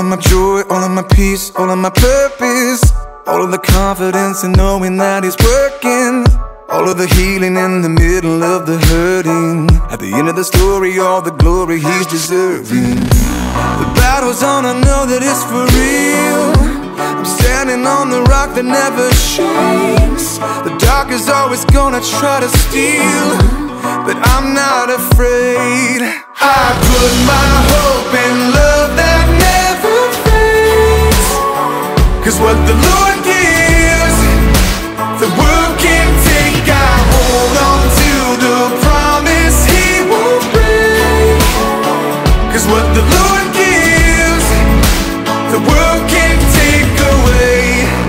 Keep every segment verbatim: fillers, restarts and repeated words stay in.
my joy, all of my peace, all of my purpose, all of the confidence in knowing that He's working, all of the healing in the middle of the hurting. At the end of the story, all the glory He's deserving. The battle's on, I know that it's for real. I'm standing on the rock that never shakes. The dark is always gonna try to steal, but I'm not afraid. I put my hope in love that never fades, 'cause what the Lord gives, the world can't take. I hold on to the promise He won't break, 'cause what the Lord gives, the world can't take away.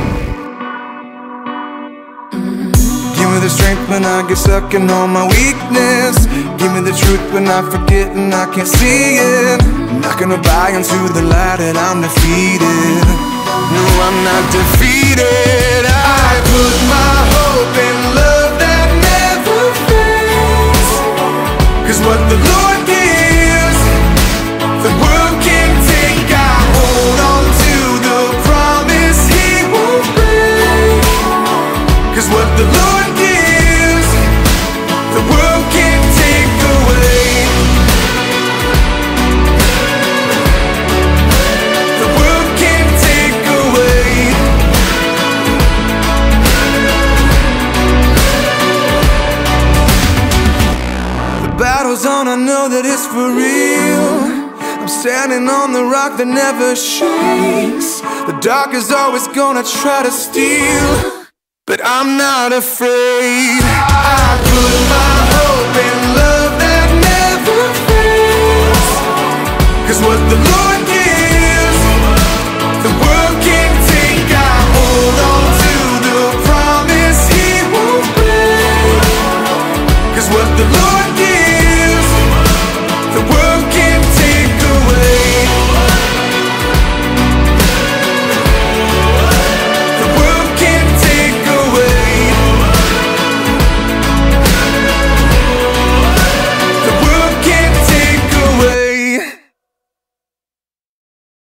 Give me the strength when I get stuck in all my weakness. Give me the truth when I forget and I can't see it. I'm not gonna buy into the lie that I'm defeated. No, I'm not defeated. I put my hope in love that never fades, 'cause what the Lord gives, the world can't take. I hold on to the promise He won't break, 'cause what the Lord gives, the world can't take away. The world can't take away. The battle's on, I know that it's for real. I'm standing on the rock that never shakes. The dark is always gonna try to steal, but I'm not afraid. I put my hope in love that never fades, 'cause what the Lord